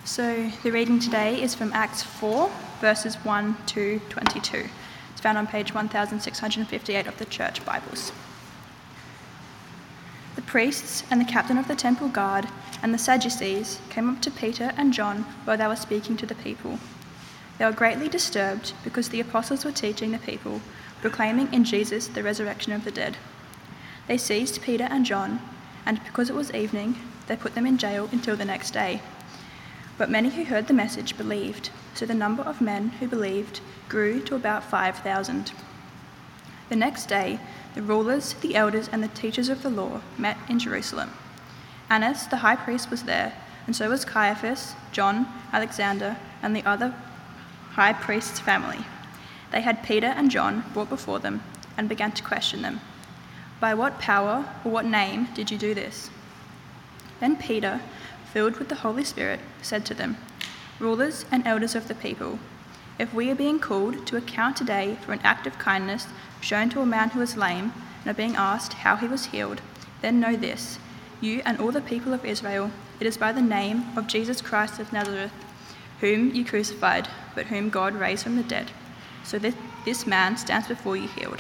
So the reading today is from Acts 4, verses 1 to 22. It's found on page 1658 of the Church Bibles. The priests and the captain of the temple guard and the Sadducees came up to Peter and John while they were speaking to the people. They were greatly disturbed because the apostles were teaching the people, proclaiming in Jesus the resurrection of the dead. They seized Peter and John, and because it was evening, they put them in jail until the next day. But many who heard the message believed, so the number of men who believed grew to about 5,000. The next day, the rulers, the elders, and the teachers of the law met in Jerusalem. Annas, the high priest, was there, and so was Caiaphas, John, Alexander, and the other high priest's family. They had Peter and John brought before them and began to question them. "By what power or what name did you do this?" Then Peter, filled with the Holy Spirit, said to them, "Rulers and elders of the people, if we are being called to account today for an act of kindness shown to a man who was lame and are being asked how he was healed, then know this, you and all the people of Israel, it is by the name of Jesus Christ of Nazareth, whom you crucified, but whom God raised from the dead, so that this man stands before you healed.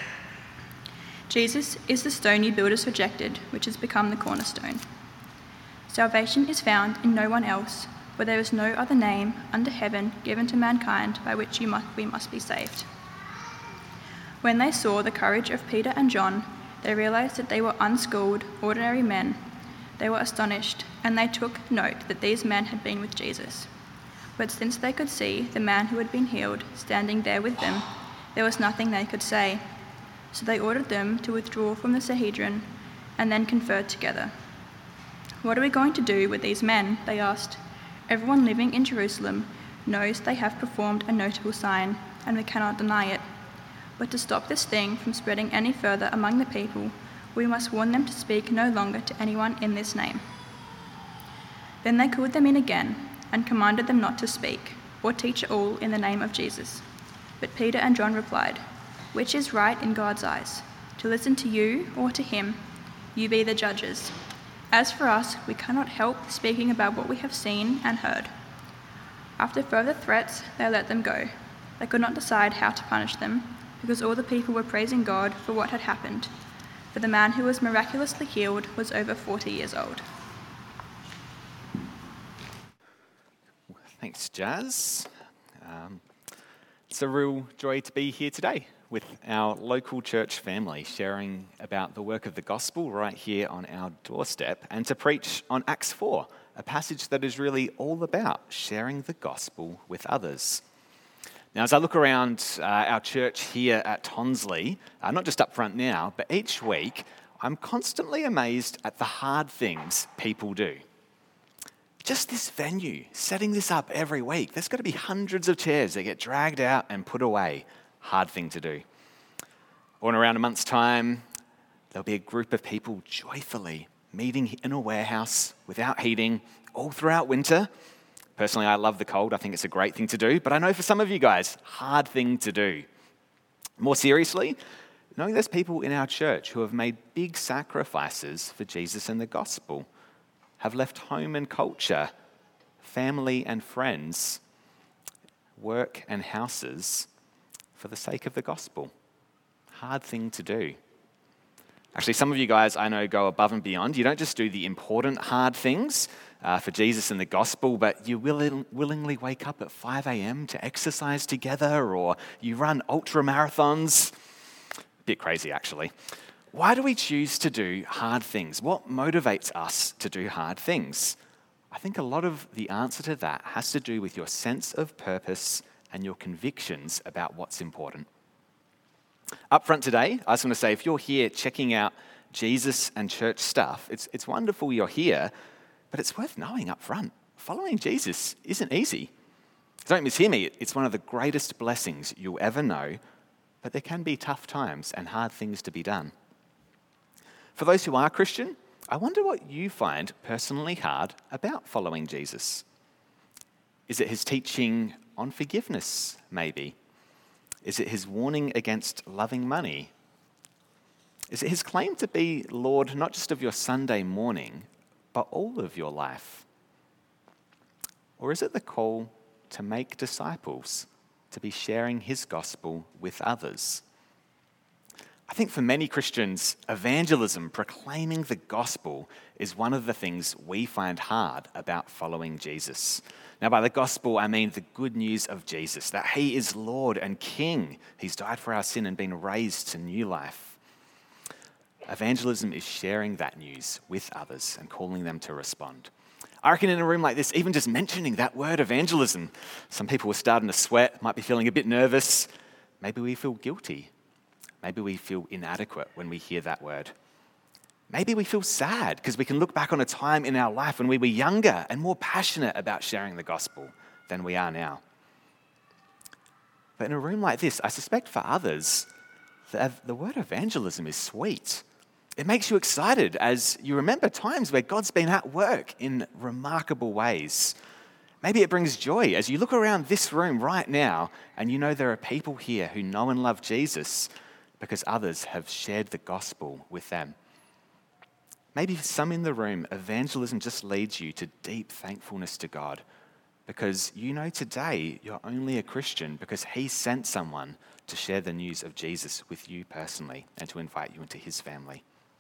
Jesus is the stone you builders rejected, which has become the cornerstone. Salvation is found in no one else, for there is no other name under heaven given to mankind by which we must be saved." When they saw the courage of Peter and John, they realized that they were unschooled, ordinary men. They were astonished, and they took note that these men had been with Jesus. But since they could see the man who had been healed standing there with them, there was nothing they could say. So they ordered them to withdraw from the Sanhedrin and then conferred together. "What are we going to do with these men?" they asked. "Everyone living in Jerusalem knows they have performed a notable sign, and we cannot deny it. But to stop this thing from spreading any further among the people, we must warn them to speak no longer to anyone in this name." Then they called them in again and commanded them not to speak or teach at all in the name of Jesus. But Peter and John replied, "Which is right in God's eyes, to listen to you or to him? You be the judges. As for us, we cannot help speaking about what we have seen and heard." After further threats, they let them go. They could not decide how to punish them, because all the people were praising God for what had happened. For the man who was miraculously healed was over 40 years old. Thanks, Jazz. It's a real joy to be here today with our local church family, sharing about the work of the gospel right here on our doorstep, and to preach on Acts 4, a passage that is really all about sharing the gospel with others. Now, as I look around our church here at Tonsley, not just up front now, but each week, I'm constantly amazed at the hard things people do. Just this venue, setting this up every week, there's got to be hundreds of chairs that get dragged out and put away. Hard thing to do. Or in around a month's time, there'll be a group of people joyfully meeting in a warehouse without heating all throughout winter. Personally, I love the cold. I think it's a great thing to do. But I know for some of you guys, hard thing to do. More seriously, knowing there's people in our church who have made big sacrifices for Jesus and the gospel, have left home and culture, family and friends, work and houses for the sake of the gospel. Hard thing to do. Actually, some of you guys I know go above and beyond. You don't just do the important hard things for Jesus and the gospel, but you willingly wake up at 5 a.m. to exercise together, or you run ultra marathons. A bit crazy, actually. Why do we choose to do hard things? What motivates us to do hard things? I think a lot of the answer to that has to do with your sense of purpose and your convictions about what's important. Up front today, I just want to say, if you're here checking out Jesus and church stuff, it's wonderful you're here, but it's worth knowing up front, following Jesus isn't easy. Don't mishear me, it's one of the greatest blessings you'll ever know, but there can be tough times and hard things to be done. For those who are Christian, I wonder what you find personally hard about following Jesus. Is it his teaching on forgiveness, maybe? Is it his warning against loving money? Is it his claim to be Lord not just of your Sunday morning, but all of your life? Or is it the call to make disciples, to be sharing his gospel with others? I think for many Christians, evangelism, proclaiming the gospel, is one of the things we find hard about following Jesus. Now, by the gospel, I mean the good news of Jesus, that he is Lord and King. He's died for our sin and been raised to new life. Evangelism is sharing that news with others and calling them to respond. I reckon in a room like this, even just mentioning that word evangelism, some people are starting to sweat, might be feeling a bit nervous. Maybe we feel guilty. Maybe we feel inadequate when we hear that word. Maybe we feel sad because we can look back on a time in our life when we were younger and more passionate about sharing the gospel than we are now. But in a room like this, I suspect for others, the word evangelism is sweet. It makes you excited as you remember times where God's been at work in remarkable ways. Maybe it brings joy as you look around this room right now and you know there are people here who know and love Jesus because others have shared the gospel with them. Maybe for some in the room, evangelism just leads you to deep thankfulness to God because you know today you're only a Christian because he sent someone to share the news of Jesus with you personally and to invite you into his family.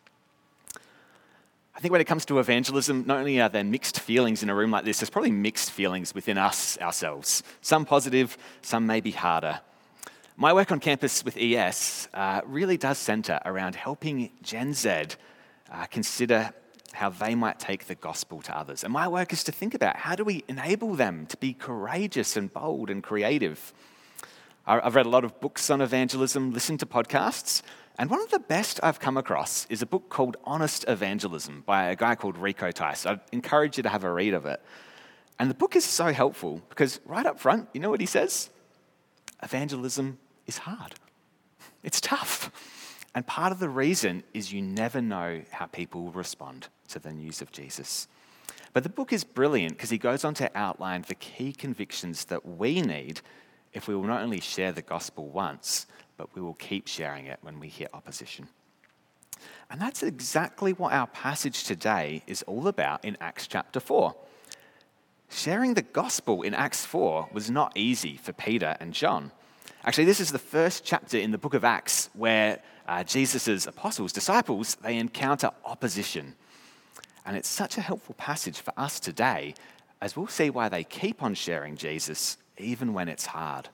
I think when it comes to evangelism, not only are there mixed feelings in a room like this, there's probably mixed feelings within us ourselves. Some positive, some maybe harder. My work on campus with ES really does centre around helping Gen Z consider how they might take the gospel to others. And my work is to think about how do we enable them to be courageous and bold and creative. I've read a lot of books on evangelism, listened to podcasts, and one of the best I've come across is a book called Honest Evangelism by a guy called Rico Tice. I'd encourage you to have a read of it. And the book is so helpful because right up front, you know what he says? Evangelism is hard. It's tough. And part of the reason is you never know how people will respond to the news of Jesus. But the book is brilliant because he goes on to outline the key convictions that we need if we will not only share the gospel once, but we will keep sharing it when we hear opposition. And that's exactly what our passage today is all about in Acts chapter 4. Sharing the gospel in Acts 4 was not easy for Peter and John. Actually, this is the first chapter in the book of Acts where Jesus' apostles, disciples, they encounter opposition. And it's such a helpful passage for us today as we'll see why they keep on sharing Jesus even when it's hard.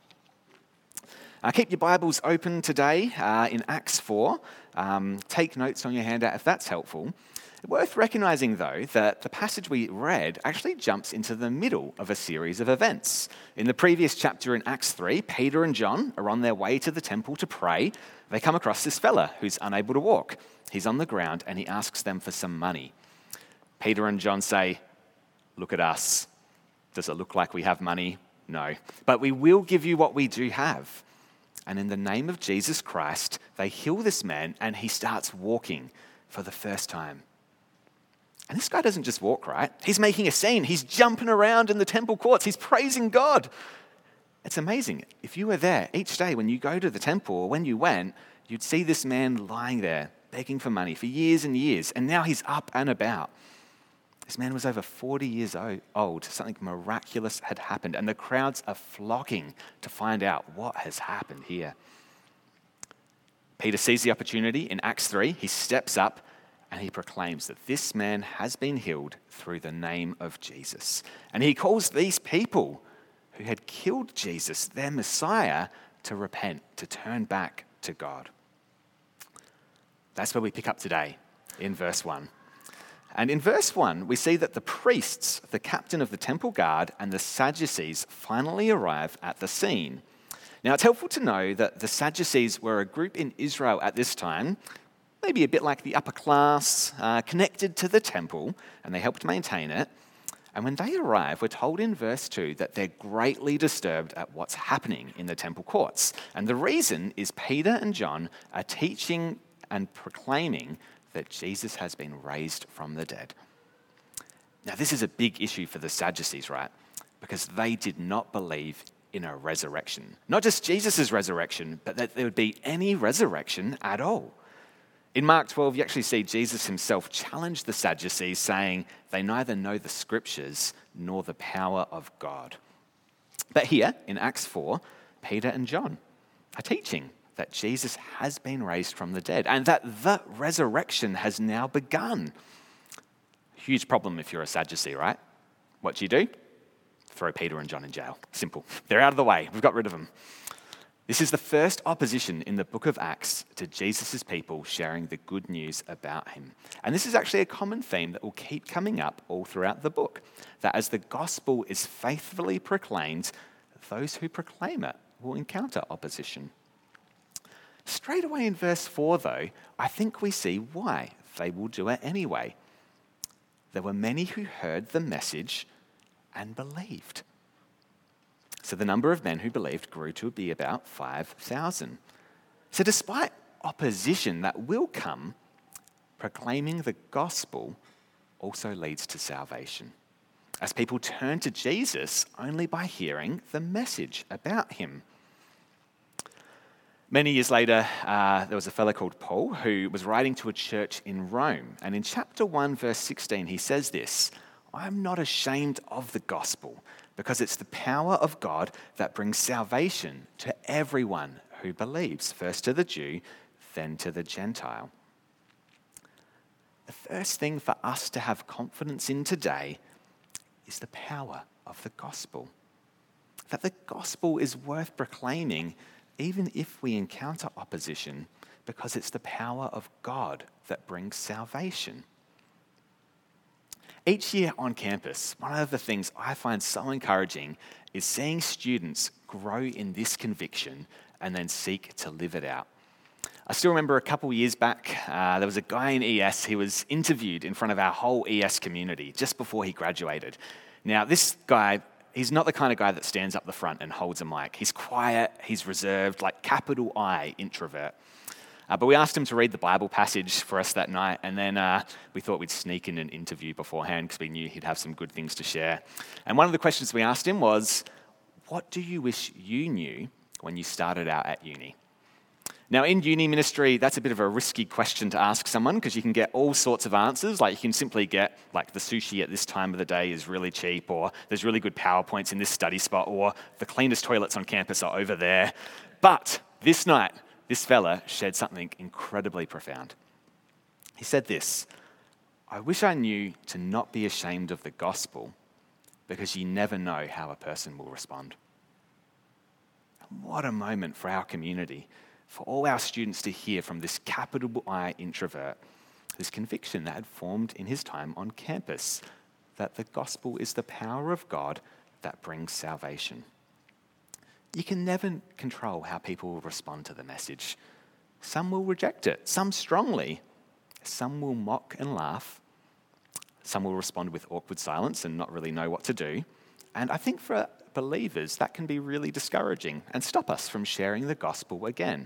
Keep your Bibles open today in Acts 4. Take notes on your handout if that's helpful. Worth recognising, though, that the passage we read actually jumps into the middle of a series of events. In the previous chapter in Acts 3, Peter and John are on their way to the temple to pray. They come across this fella who's unable to walk. He's on the ground and he asks them for some money. Peter and John say, "Look at us. Does it look like we have money? No. But we will give you what we do have." And in the name of Jesus Christ, they heal this man and he starts walking for the first time. And this guy doesn't just walk, right? He's making a scene. He's jumping around in the temple courts. He's praising God. It's amazing. If you were there each day when you go to the temple or when you went, you'd see this man lying there begging for money for years and years. And now he's up and about. This man was over 40 years old. Something miraculous had happened. And the crowds are flocking to find out what has happened here. Peter sees the opportunity in Acts 3. He steps up and he proclaims that this man has been healed through the name of Jesus. And he calls these people who had killed Jesus, their Messiah, to repent, to turn back to God. That's where we pick up today in verse 1. And in verse 1, we see that the priests, the captain of the temple guard, and the Sadducees finally arrive at the scene. Now, it's helpful to know that the Sadducees were a group in Israel at this time, maybe a bit like the upper class, connected to the temple, and they helped maintain it. And when they arrive, we're told in verse 2 that they're greatly disturbed at what's happening in the temple courts. And the reason is Peter and John are teaching and proclaiming that Jesus has been raised from the dead. Now, this is a big issue for the Sadducees, right? Because they did not believe in a resurrection. Not just Jesus' resurrection, but that there would be any resurrection at all. In Mark 12, you actually see Jesus himself challenge the Sadducees, saying they neither know the scriptures nor the power of God. But here, in Acts 4, Peter and John are teaching that Jesus has been raised from the dead and that the resurrection has now begun. Huge problem if you're a Sadducee, right? What do? Throw Peter and John in jail. Simple. They're out of the way. We've got rid of them. This is the first opposition in the book of Acts to Jesus' people sharing the good news about him. And this is actually a common theme that will keep coming up all throughout the book, that as the gospel is faithfully proclaimed, those who proclaim it will encounter opposition. Straight away in verse 4, though, I think we see why they will do it anyway. There were many who heard the message and believed. So the number of men who believed grew to be about 5,000. So despite opposition that will come, proclaiming the gospel also leads to salvation, as people turn to Jesus only by hearing the message about him. Many years later, there was a fellow called Paul who was writing to a church in Rome. And in chapter 1, verse 16, he says this, "I am not ashamed of the gospel, because it's the power of God that brings salvation to everyone who believes, first to the Jew, then to the Gentile." The first thing for us to have confidence in today is the power of the gospel. That the gospel is worth proclaiming even if we encounter opposition, because it's the power of God that brings salvation. Each year on campus, one of the things I find so encouraging is seeing students grow in this conviction and then seek to live it out. I still remember a couple years back, there was a guy in ES, he was interviewed in front of our whole ES community just before he graduated. Now, this guy, he's not the kind of guy that stands up the front and holds a mic. He's quiet, he's reserved, like capital I, introvert. But we asked him to read the Bible passage for us that night, and then we thought we'd sneak in an interview beforehand because we knew he'd have some good things to share. And one of the questions we asked him was, "What do you wish you knew when you started out at uni?" Now, in uni ministry, that's a bit of a risky question to ask someone because you can get all sorts of answers. Like, you can simply get, like, the sushi at this time of the day is really cheap, or there's really good PowerPoints in this study spot, or the cleanest toilets on campus are over there. But this night, this fella shared something incredibly profound. He said this, "I wish I knew to not be ashamed of the gospel, because you never know how a person will respond." What a moment for our community, for all our students to hear from this capital I introvert, this conviction that had formed in his time on campus, that the gospel is the power of God that brings salvation. You can never control how people will respond to the message. Some will reject it, some strongly, some will mock and laugh, some will respond with awkward silence and not really know what to do. And I think for believers, that can be really discouraging and stop us from sharing the gospel again.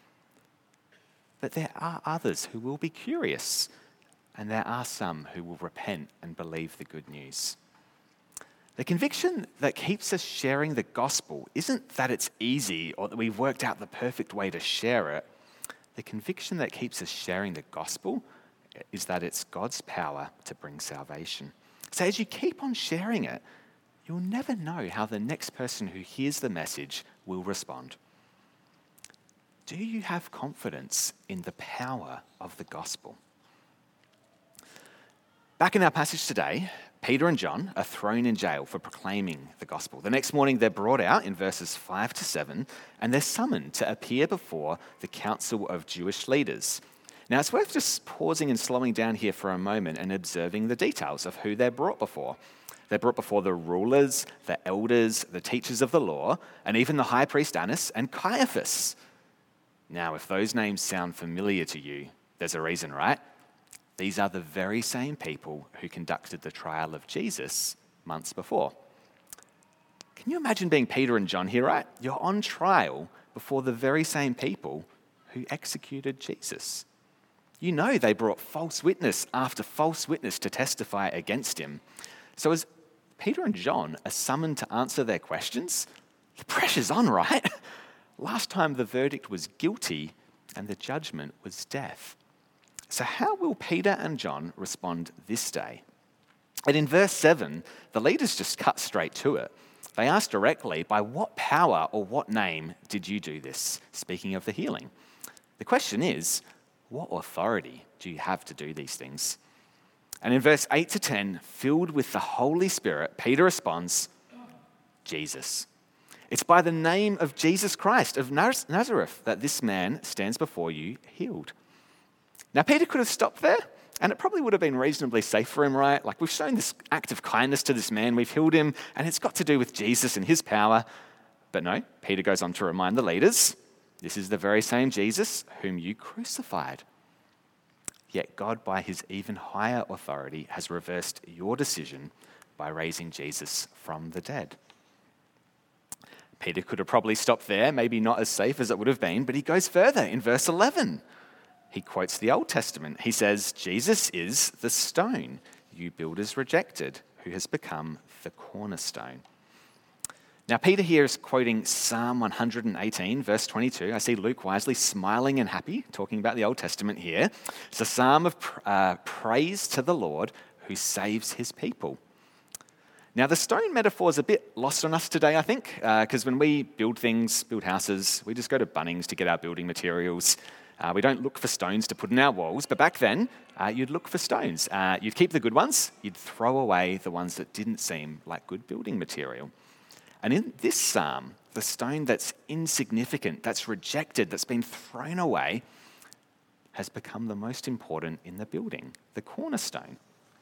But there are others who will be curious, and there are some who will repent and believe the good news. The conviction that keeps us sharing the gospel isn't that it's easy or that we've worked out the perfect way to share it. The conviction that keeps us sharing the gospel is that it's God's power to bring salvation. So as you keep on sharing it, you'll never know how the next person who hears the message will respond. Do you have confidence in the power of the gospel? Back in our passage today, Peter and John are thrown in jail for proclaiming the gospel. The next morning, they're brought out in verses 5 to 7, and they're summoned to appear before the council of Jewish leaders. Now, it's worth just pausing and slowing down here for a moment and observing the details of who they're brought before. They're brought before the rulers, the elders, the teachers of the law, and even the high priest Annas and Caiaphas. Now, if those names sound familiar to you, there's a reason, right? These are the very same people who conducted the trial of Jesus months before. Can you imagine being Peter and John here, right? You're on trial before the very same people who executed Jesus. You know they brought false witness after false witness to testify against him. So as Peter and John are summoned to answer their questions, the pressure's on, right? Last time the verdict was guilty and the judgment was death. So how will Peter and John respond this day? And in verse 7, the leaders just cut straight to it. They ask directly, by what power or what name did you do this? Speaking of the healing. The question is, what authority do you have to do these things? And in verse 8 to 10, filled with the Holy Spirit, Peter responds, Jesus. It's by the name of Jesus Christ of Nazareth that this man stands before you healed. Now, Peter could have stopped there, and it probably would have been reasonably safe for him, right? Like, we've shown this act of kindness to this man, we've healed him, and it's got to do with Jesus and his power. But no, Peter goes on to remind the leaders, this is the very same Jesus whom you crucified. Yet God, by his even higher authority, has reversed your decision by raising Jesus from the dead. Peter could have probably stopped there, maybe not as safe as it would have been, but he goes further in verse 11. He quotes the Old Testament. He says, Jesus is the stone you builders rejected, who has become the cornerstone. Now, Peter here is quoting Psalm 118, verse 22. I see Luke wisely smiling and happy, talking about the Old Testament here. It's a psalm of praise to the Lord who saves his people. Now, the stone metaphor is a bit lost on us today, I think, because when we build things, build houses, we just go to Bunnings to get our building materials. We don't look for stones to put in our walls, but back then, you'd look for stones. You'd keep the good ones, you'd throw away the ones that didn't seem like good building material. And in this psalm, the stone that's insignificant, that's rejected, that's been thrown away, has become the most important in the building, the cornerstone.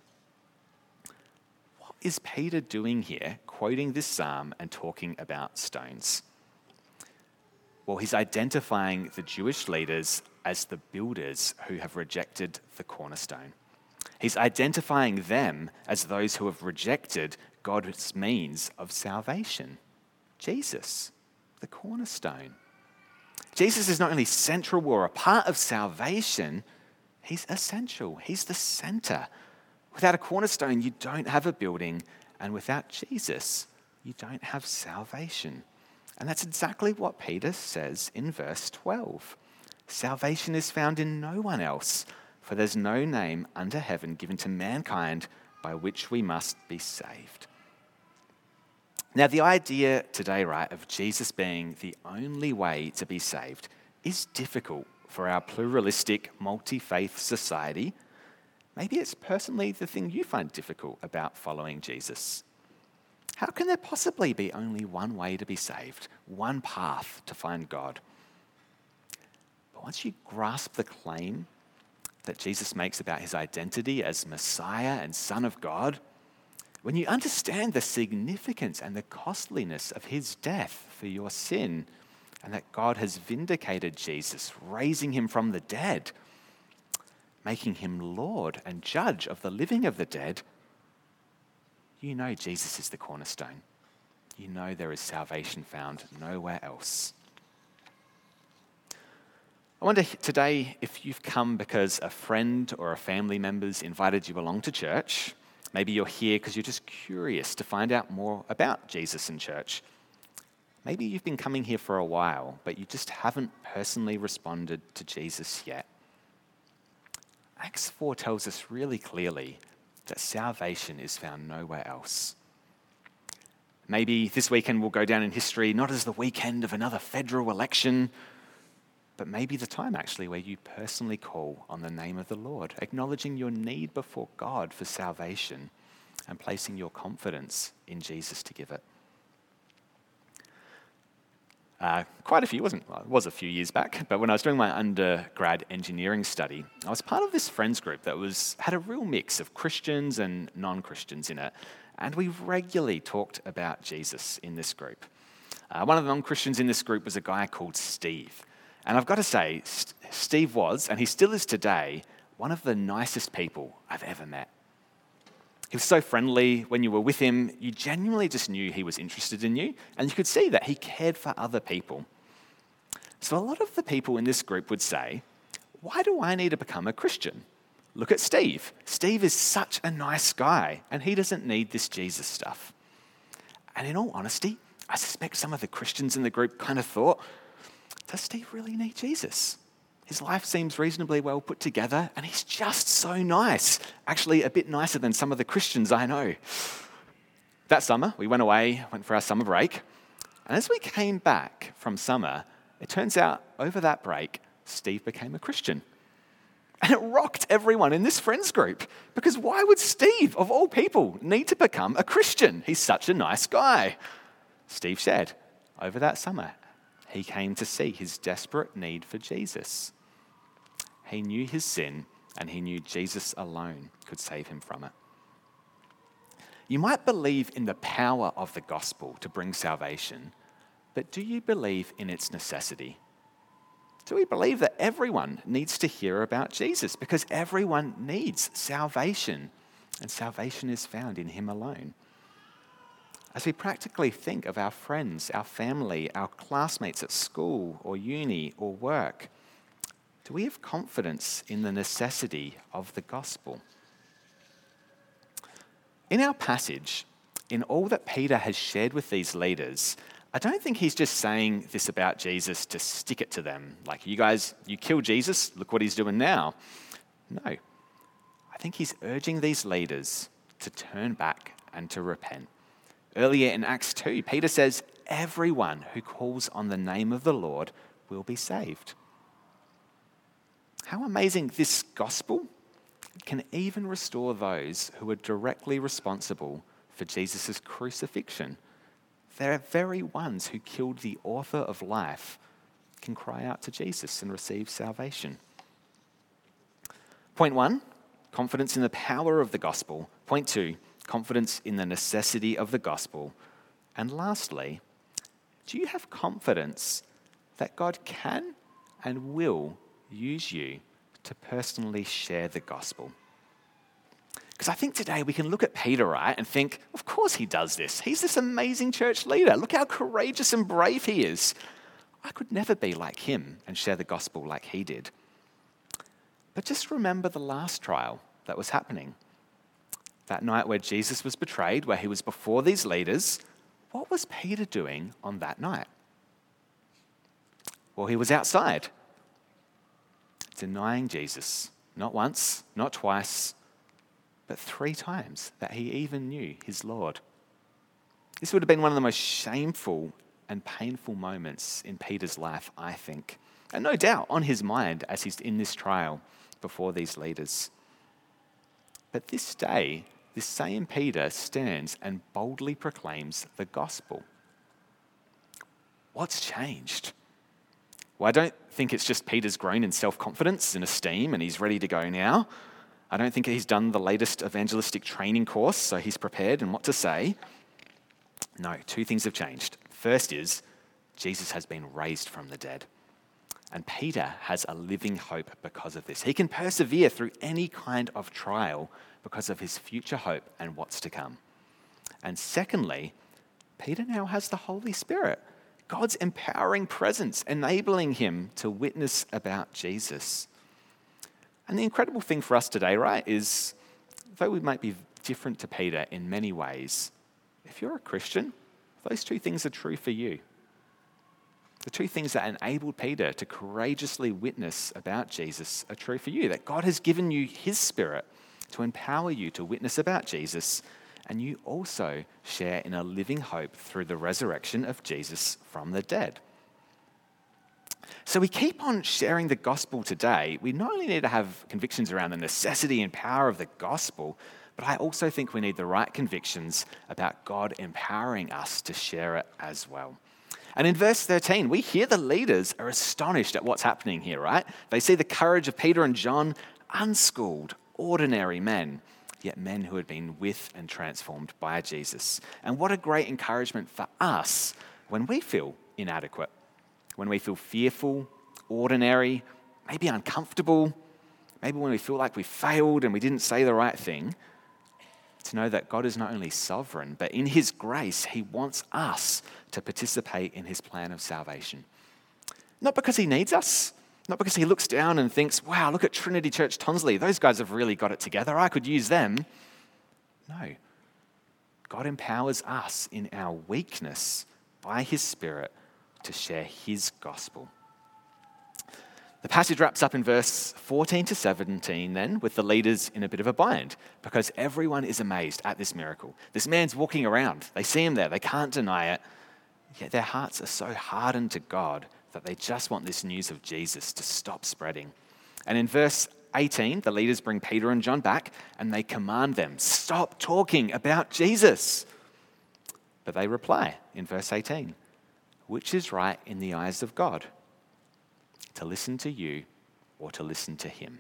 What is Peter doing here, quoting this psalm and talking about stones? Well, he's identifying the Jewish leaders as the builders who have rejected the cornerstone. He's identifying them as those who have rejected God's means of salvation. Jesus, the cornerstone. Jesus is not only central or a part of salvation, he's essential. He's the center. Without a cornerstone, you don't have a building, and without Jesus, you don't have salvation. And that's exactly what Peter says in verse 12. Salvation is found in no one else, for there's no name under heaven given to mankind by which we must be saved. Now, the idea today, right, of Jesus being the only way to be saved is difficult for our pluralistic, multi-faith society. Maybe it's personally the thing you find difficult about following Jesus. How can there possibly be only one way to be saved, one path to find God? But once you grasp the claim that Jesus makes about his identity as Messiah and Son of God, when you understand the significance and the costliness of his death for your sin, and that God has vindicated Jesus, raising him from the dead, making him Lord and Judge of the living of the dead, you know Jesus is the cornerstone. You know there is salvation found nowhere else. I wonder today if you've come because a friend or a family member's invited you along to church. Maybe you're here because you're just curious to find out more about Jesus and church. Maybe you've been coming here for a while, but you just haven't personally responded to Jesus yet. Acts 4 tells us really clearly that salvation is found nowhere else. Maybe this weekend will go down in history not as the weekend of another federal election, but maybe the time actually where you personally call on the name of the Lord, acknowledging your need before God for salvation and placing your confidence in Jesus to give it. Quite a few, it was a few years back, but when I was doing my undergrad engineering study, I was part of this friends group that had a real mix of Christians and non-Christians in it, and we regularly talked about Jesus in this group. One of the non-Christians in this group was a guy called Steve. And I've got to say, Steve was, and he still is today, one of the nicest people I've ever met. He was so friendly. When you were with him, you genuinely just knew he was interested in you, and you could see that he cared for other people. So a lot of the people in this group would say, why do I need to become a Christian? Look at Steve. Steve is such a nice guy, and he doesn't need this Jesus stuff. And in all honesty, I suspect some of the Christians in the group kind of thought, does Steve really need Jesus? His life seems reasonably well put together, and he's just so nice. Actually, a bit nicer than some of the Christians I know. That summer, we went for our summer break. And as we came back from summer, it turns out over that break, Steve became a Christian. And it rocked everyone in this friends group. Because why would Steve, of all people, need to become a Christian? He's such a nice guy. Steve said, over that summer, he came to see his desperate need for Jesus. He knew his sin, and he knew Jesus alone could save him from it. You might believe in the power of the gospel to bring salvation, but do you believe in its necessity? Do we believe that everyone needs to hear about Jesus? Because everyone needs salvation, and salvation is found in him alone. As we practically think of our friends, our family, our classmates at school or uni or work, do we have confidence in the necessity of the gospel? In our passage, in all that Peter has shared with these leaders, I don't think he's just saying this about Jesus to stick it to them. Like, you guys, you killed Jesus, look what he's doing now. No. I think he's urging these leaders to turn back and to repent. Earlier in Acts 2, Peter says, everyone who calls on the name of the Lord will be saved. How amazing this gospel can even restore those who are directly responsible for Jesus' crucifixion. The very ones who killed the author of life can cry out to Jesus and receive salvation. Point 1, confidence in the power of the gospel. Point 2, confidence in the necessity of the gospel. And lastly, do you have confidence that God can and will use you to personally share the gospel? Because I think today we can look at Peter, right, and think, of course he does this. He's this amazing church leader. Look how courageous and brave he is. I could never be like him and share the gospel like he did. But just remember the last trial that was happening. That night where Jesus was betrayed, where he was before these leaders, what was Peter doing on that night? Well, he was outside, denying Jesus, not once, not twice, but 3 times that he even knew his Lord. This would have been one of the most shameful and painful moments in Peter's life, I think. And no doubt on his mind as he's in this trial before these leaders. But this day, this same Peter stands and boldly proclaims the gospel. What's changed? Well, I don't think it's just Peter's grown in self-confidence and esteem and he's ready to go now. I don't think he's done the latest evangelistic training course, so he's prepared and what to say. No, 2 things have changed. First is, Jesus has been raised from the dead. And Peter has a living hope because of this. He can persevere through any kind of trial because of his future hope and what's to come. And secondly, Peter now has the Holy Spirit, God's empowering presence, enabling him to witness about Jesus. And the incredible thing for us today, right, is though we might be different to Peter in many ways, if you're a Christian, those 2 things are true for you. The 2 things that enabled Peter to courageously witness about Jesus are true for you, that God has given you his Spirit to empower you to witness about Jesus, and you also share in a living hope through the resurrection of Jesus from the dead. So we keep on sharing the gospel today. We not only need to have convictions around the necessity and power of the gospel, but I also think we need the right convictions about God empowering us to share it as well. And in verse 13, we hear the leaders are astonished at what's happening here, right? They see the courage of Peter and John, unschooled, ordinary men, yet men who had been with and transformed by Jesus. And what a great encouragement for us when we feel inadequate, when we feel fearful, ordinary, maybe uncomfortable, maybe when we feel like we failed and we didn't say the right thing, to know that God is not only sovereign, but in his grace, he wants us to participate in his plan of salvation. Not because he needs us, not because he looks down and thinks, wow, look at Trinity Church Tonsley, those guys have really got it together, I could use them. No, God empowers us in our weakness by his Spirit to share his gospel. The passage wraps up in verse 14 to 17 then with the leaders in a bit of a bind because everyone is amazed at this miracle. This man's walking around. They see him there. They can't deny it. Yet their hearts are so hardened to God that they just want this news of Jesus to stop spreading. And in verse 18, the leaders bring Peter and John back and they command them, stop talking about Jesus. But they reply in verse 18, which is right in the eyes of God? To listen to you or to listen to him?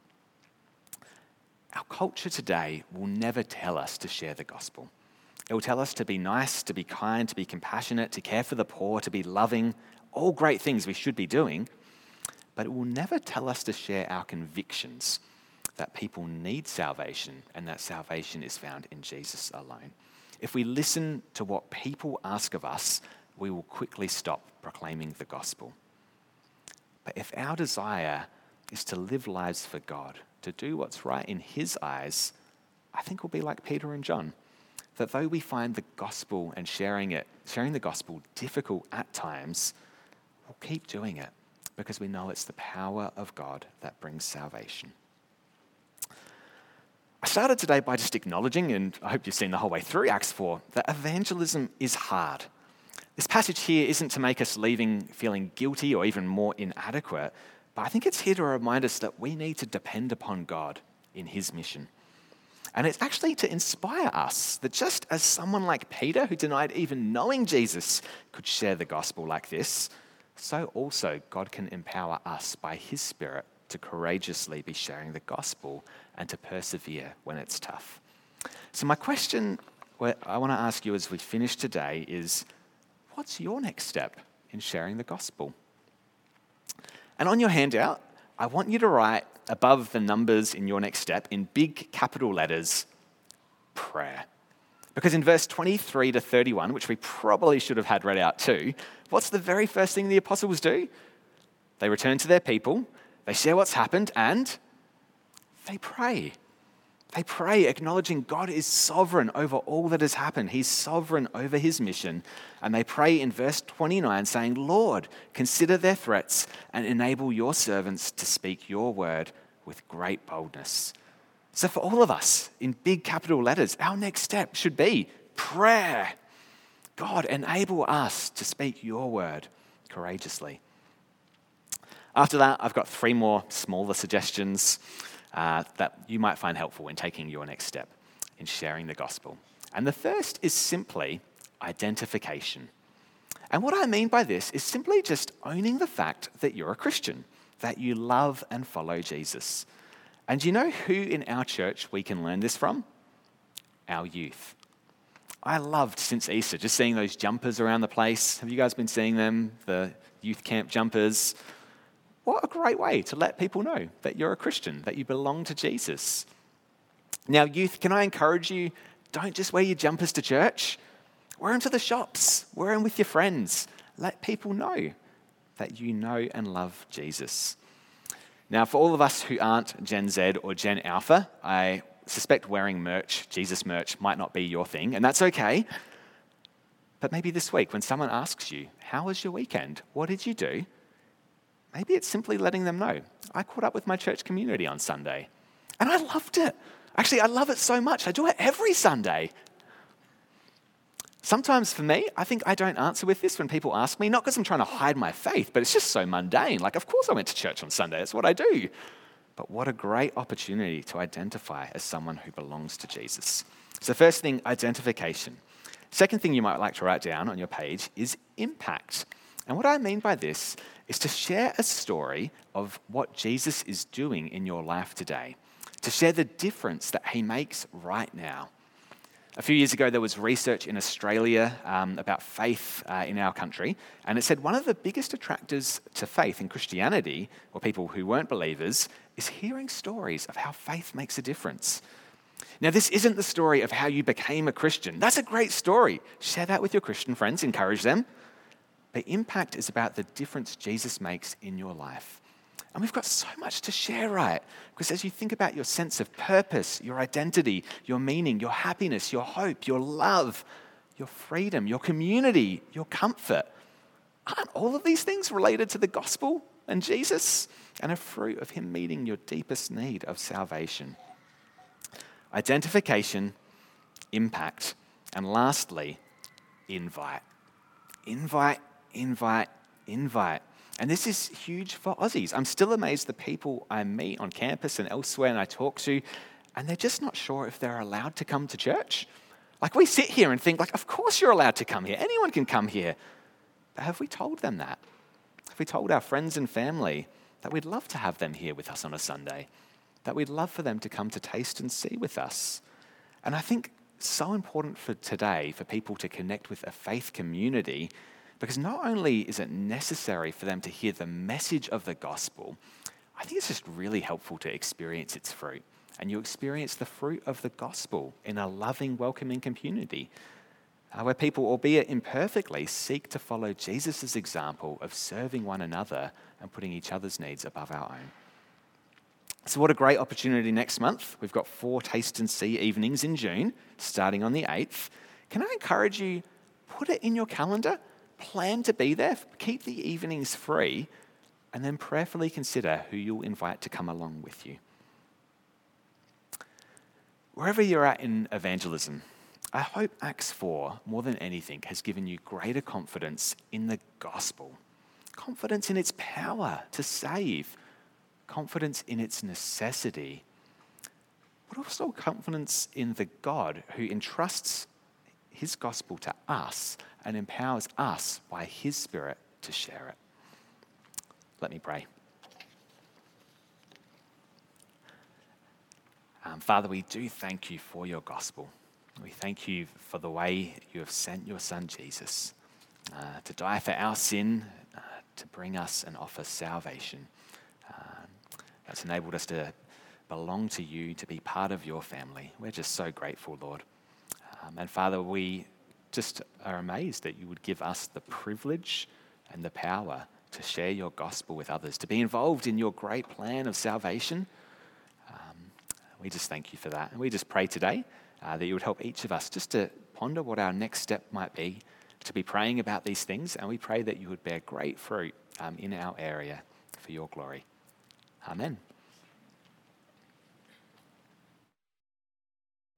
Our culture today will never tell us to share the gospel. It will tell us to be nice, to be kind, to be compassionate, to care for the poor, to be loving, all great things we should be doing. But it will never tell us to share our convictions that people need salvation and that salvation is found in Jesus alone. If we listen to what people ask of us, we will quickly stop proclaiming the gospel. But if our desire is to live lives for God, to do what's right in his eyes, I think we'll be like Peter and John, that though we find the gospel and sharing the gospel difficult at times, we'll keep doing it because we know it's the power of God that brings salvation. I started today by just acknowledging, and I hope you've seen the whole way through Acts 4, that evangelism is hard. This passage here isn't to make us leaving feeling guilty or even more inadequate, but I think it's here to remind us that we need to depend upon God in his mission. And it's actually to inspire us that just as someone like Peter, who denied even knowing Jesus, could share the gospel like this, so also God can empower us by his Spirit to courageously be sharing the gospel and to persevere when it's tough. So my question I want to ask you as we finish today is, what's your next step in sharing the gospel? And on your handout, I want you to write above the numbers in your next step in big capital letters, prayer. Because in verse 23 to 31, which we probably should have had read out too, what's the very first thing the apostles do? They return to their people, they share what's happened, and they pray. They pray, acknowledging God is sovereign over all that has happened. He's sovereign over his mission. And they pray in verse 29 saying, Lord, consider their threats and enable your servants to speak your word with great boldness. So for all of us, in big capital letters, our next step should be prayer. God, enable us to speak your word courageously. After that, I've got 3 more smaller suggestions that you might find helpful in taking your next step in sharing the gospel. And the first is simply identification. And what I mean by this is simply just owning the fact that you're a Christian, that you love and follow Jesus. And you know who in our church we can learn this from? Our youth. I loved since Easter just seeing those jumpers around the place. Have you guys been seeing them? The youth camp jumpers. What a great way to let people know that you're a Christian, that you belong to Jesus. Now, youth, can I encourage you, don't just wear your jumpers to church. Wear them to the shops. Wear them with your friends. Let people know that you know and love Jesus. Now, for all of us who aren't Gen Z or Gen Alpha, I suspect wearing merch, Jesus merch, might not be your thing, and that's okay. But maybe this week, when someone asks you, how was your weekend? What did you do? Maybe it's simply letting them know. I caught up with my church community on Sunday, and I loved it. Actually, I love it so much. I do it every Sunday. Sometimes for me, I think I don't answer with this when people ask me, not because I'm trying to hide my faith, but it's just so mundane. Like, of course I went to church on Sunday. That's what I do. But what a great opportunity to identify as someone who belongs to Jesus. So first thing, identification. Second thing you might like to write down on your page is impact. And what I mean by this is to share a story of what Jesus is doing in your life today, to share the difference that he makes right now. A few years ago, there was research in Australia about faith in our country, and it said one of the biggest attractors to faith in Christianity, or people who weren't believers, is hearing stories of how faith makes a difference. Now, this isn't the story of how you became a Christian. That's a great story. Share that with your Christian friends, encourage them. But impact is about the difference Jesus makes in your life. And we've got so much to share, right? Because as you think about your sense of purpose, your identity, your meaning, your happiness, your hope, your love, your freedom, your community, your comfort, aren't all of these things related to the gospel and Jesus, and a fruit of him meeting your deepest need of salvation. Identification, impact, and lastly, invite. Invite, invite, invite. And this is huge for Aussies. I'm still amazed the people I meet on campus and elsewhere and I talk to, and they're just not sure if they're allowed to come to church. Like, we sit here and think, like, of course you're allowed to come here. Anyone can come here. But have we told them that? Have we told our friends and family that we'd love to have them here with us on a Sunday? That we'd love for them to come to taste and see with us? And I think so important for today for people to connect with a faith community, because not only is it necessary for them to hear the message of the gospel, I think it's just really helpful to experience its fruit. And you experience the fruit of the gospel in a loving, welcoming community where people, albeit imperfectly, seek to follow Jesus' example of serving one another and putting each other's needs above our own. So what a great opportunity next month. We've got 4 Taste and See evenings in June, starting on the 8th. Can I encourage you, put it in your calendar, plan to be there, keep the evenings free, and then prayerfully consider who you'll invite to come along with you. Wherever you're at in evangelism, I hope Acts 4, more than anything, has given you greater confidence in the gospel, confidence in its power to save, confidence in its necessity, but also confidence in the God who entrusts his gospel to us and empowers us by his Spirit to share it. Let me pray. Father, we do thank you for your gospel. We thank you for the way you have sent your son Jesus to die for our sin, to bring us and offer salvation. That's enabled us to belong to you, to be part of your family. We're just so grateful, Lord. And Father, we just are amazed that you would give us the privilege and the power to share your gospel with others, to be involved in your great plan of salvation. We just thank you for that. And we just pray today that you would help each of us just to ponder what our next step might be, to be praying about these things. And we pray that you would bear great fruit in our area for your glory. Amen.